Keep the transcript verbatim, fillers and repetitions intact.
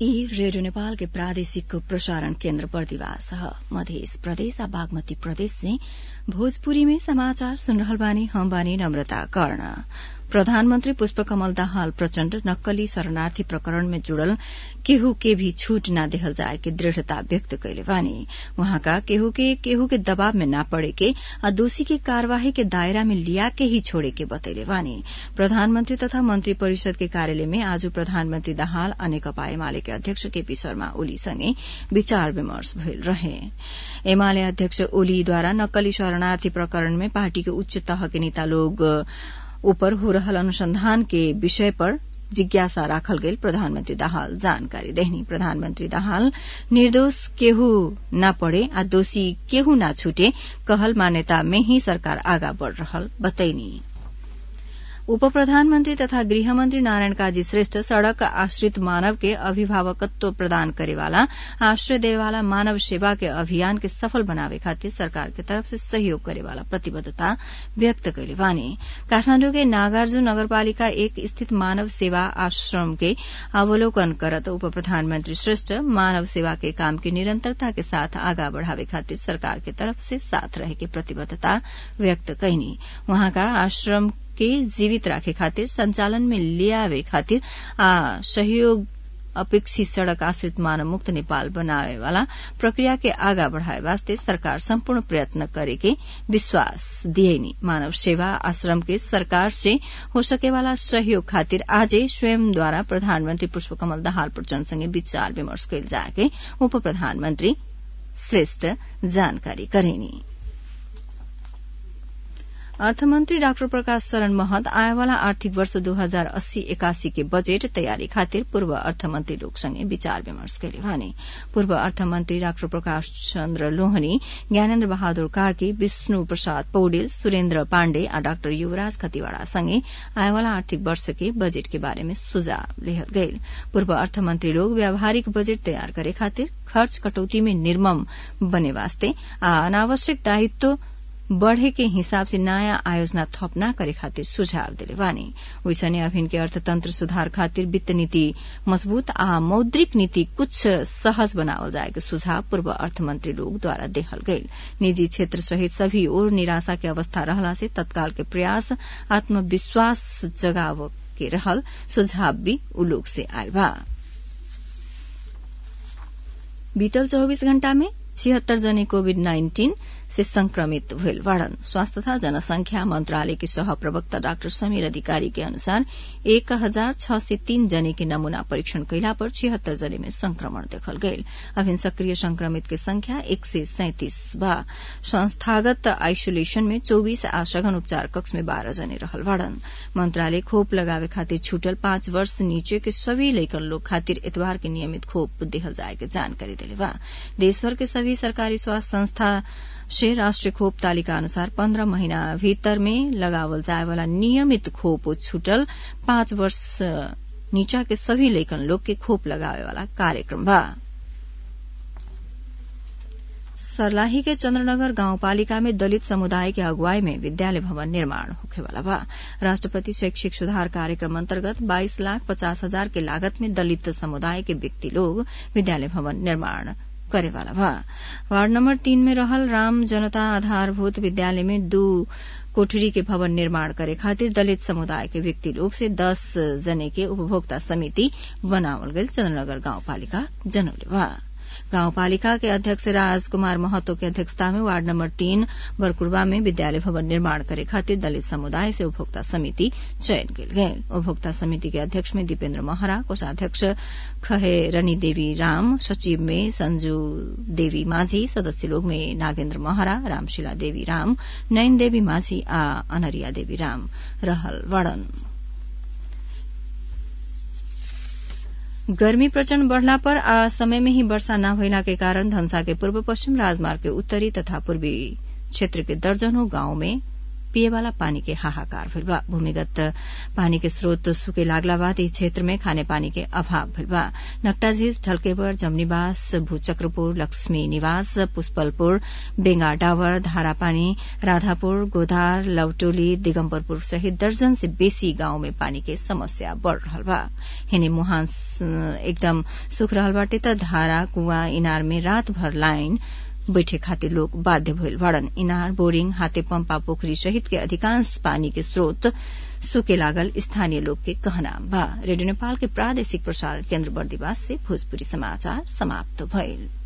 ई रेडियो नेपाल के प्रादेशिक प्रसारण केन्द्र बर्दिवास ह मध्य प्रदेश आ बागमती प्रदेश से भोजपुरी में समाचार सुन रहल बानी। हम बानी नम्रता कर्ण। प्रधानमंत्री पुष्पकमल दाहाल प्रचण्ड नक्कली शरणार्थी प्रकरण में जुड़ल केहू के भी छूट न देहल जाए के दृढ़ता व्यक्त कैले बानी। वहाँका केहू के केहू के दबाव में न पड़े के आ दोषी के कार्यवाही के दायरा में लिया के ही छोड़े के बतैले बानी। प्रधानमंत्री तथा मंत्री परिषद के कार्यालय में आज प्रधानमंत्री दाहाल आ नेकपा एमाले के अध्यक्ष केपी शर्मा ओली संगे विचार विमर्श भइल रहे। एमाले अध्यक्ष ओलीद्वारा नक्कली शरणार्थी प्रकरण में पार्टी के उच्च तह के नेता लोग ऊपर हो रहल अनुसंधान के विषय पर जिज्ञासा राखल गेल प्रधानमंत्री दाहाल जानकारी देहनी। प्रधानमंत्री दाहाल निर्दोष केहू न पड़े आ दोषी केहू न छूटे कहल मान्यता में ही सरकार आगा बढ़ रहल बतैनी। उप प्रधानमंत्री तथा गृहमंत्री नारायण काजी श्रेष्ठ सड़क आश्रित मानव के अभिभावकत्व प्रदान करेवाला आश्रय देवाला मानव सेवा के अभियान के सफल बनावे खातिर सरकार के तरफ से सहयोग करेवाला प्रतिबद्धता व्यक्त कैले बानी। काठमांडू के नागार्जुन नगरपालिका एक स्थित मानव सेवा आश्रम के अवलोकन करत उप प्रधानमंत्री श्रेष्ठ मानव सेवा के काम की निरंतरता के साथ आगा बढ़ावे खातिर सरकार के तरफ से साथ रहे के प्रतिबद्धता व्यक्त कैनी। वहाँका आश्रम के जीवित राखे खातिर संचालन में लियावे खातिर आ सहयोग अपेक्षित सड़क आश्रित मानव मुक्त नेपाल बनावे वाला प्रक्रिया के आगा बढ़ाए वास्ते सरकार संपूर्ण प्रयत्न करे के विश्वास दिएनी। मानव सेवा आश्रम के सरकार से हो सके वाला सहयोग खातिर आजे स्वयं द्वारा प्रधानमंत्री पुष्पकमल दाहाल प्रचण्ड संगे विचार विमर्श कैल जाके उप प्रधानमंत्री श्रेष्ठ जानकारी करेनी। अर्थमंत्री डाक्टर प्रकाश शरण महत आएवाला आर्थिक वर्ष दो हजार अस्सी एकासी के बजेट तैयारी खातिर पूर्व अर्थमंत्री लोग संगे विचार विमर्श कैले भने। पूर्व अर्थमंत्री डाक्टर प्रकाश चन्द्र लोहनी, ज्ञानेन्द्र बहादुर कार्की, विष्णु प्रसाद पौडेल, सुरेन्द्र पाण्डे आ डाक्टर युवराज खतिवाड़ा संगे आएवाला आर्थिक वर्ष के बजेट के बारे में सुझाव लेहल गईल। पूर्व अर्थमंत्री लोग व्यावहारिक बजेट तैयार करे खातिर खर्च कटौती में निर्मम बने वास्ते आ अनावश्यक दायित्व बढ़े के हिसाब से नयाँ आयोजना थप न करे खातिर सुझाव दिले बानी। वैसने अभिन के अर्थतंत्र सुधार खातिर वित्त नीति मजबूत आ मौद्रिक नीति कुछ सहज बनावल जाए के सुझाव पूर्व अर्थमंत्री लोग द्वारा देहल गईल। निजी क्षेत्र सहित सभी ओर निराशा के अवस्था रहला से तत्काल के प्रयास आत्मविश्वास जगाव के रहल सुझाव भी उ लोग से आयल बा। बीतल चौबीस घण्टा में छिहत्तर जने कोविड नाइन्टीन से संक्रमित भइल बाड़न। स्वास्थ्य तथा जनसंख्या मंत्रालय के सह प्रवक्ता डाक्टर समीर अधिकारी के अनुसार एक हजार छह सय तीन जने के नमूना परीक्षण कैला पर छिहत्तर जने में संक्रमण देखल गईल। अभिन सक्रिय संक्रमित के संख्या एक सय सैंतीस बा। संस्थागत आइसोलेशन में चौबीस आ सघन उपचार कक्ष में बारह जने रहल बाड़न। मंत्रालय खोप लगावे खातिर छूटल पांच वर्ष नीचे के सभी लइकन लोग खातिर एतवार के नियमित खोप देहल जाए के जानकारी देले बा। देशभर के सभी सरकारी स्वास्थ्य संस्था से राष्ट्रीय खोप तालिका अनुसार पन्द्रह महीना भीतर में लगावल जाए वाला नियमित खोप छूटल पांच वर्ष नीचा के सभी लइकन लोग के खोप लगावे वाला कार्यक्रम बा। सर्लाही के चन्द्रनगर गाउँपालिका में दलित समुदाय के अगुवाई में विद्यालय भवन निर्माण होखेवाला बा। राष्ट्रपति शैक्षिक सुधार कार्यक्रम अंतर्गत बाईस लाख पचास हजार के लागत में दलित समुदाय के व्यक्ति लोग विद्यालय भवन निर्माण करेवाला बा। वार्ड नंबर तीन में रहल राम जनता आधारभूत विद्यालय में दो कोठरी के भवन निर्माण करे खातिर दलित समुदाय के व्यक्ति लोग से दस जने के उपभोक्ता समिति बनावल गईल चन्द्रनगर गाउँपालिका जनौले बा। गाउँपालिका के अध्यक्ष राजकुमार महतो के अध्यक्षता में वार्ड नंबर तीन बरकुरबा में विद्यालय भवन निर्माण करे खातिर दलित समुदाय से उपभोक्ता समिति चयन कयल गयल। उपभोक्ता समिति के अध्यक्ष में दीपेन्द्र महरा, कोषाध्यक्ष खहे रनी देवी राम, सचिव में संजू देवी माझी, सदस्य लोग में नागेन्द्र महरा, रामशिला देवी राम, नयन देवी माझी आ अनरिया देवी राम रहल वड़न। गर्मी प्रचण्ड बढ़ला पर आ समय में ही वर्षा न भइला के कारण धनसा के पूर्व पश्चिम राजमार्ग के उत्तरी तथा पूर्वी क्षेत्र के दर्जनों गांव में पिएवाला पानी के हाहाकार भइल बा। भूमिगत पानी के स्रोत सुके लागला बाद यी क्षेत्र में खाने पानी के अभाव भइल बा। नकटाझीज, ढलकेबर, जमनीवास, भूचक्रपुर, लक्ष्मी निवास, पुष्पलपुर, बेंगा डावर, धारापानी, राधापुर, गोधार, लवटोली, दिगम्बरपुर सहित दर्जन से बेसी गांव में पानी के समस्या बढ़ रहल बा। हिने मुहान एकदम सुख रहल बाटे त धारा, कुआ, इनार में रात भर लाइन बैठे खातिर लोग बाध्य भइल बाड़न। इनार, बोरिंग, हाथे पंपा, पोखरी सहित के अधिकांश पानी के स्रोत सुके लागल स्थानीय लोग के कहना बा। रेडियो नेपाल के प्रादेशिक प्रसारण केन्द्र बर्दिवास से भोजपुरी समाचार समाप्त भइल।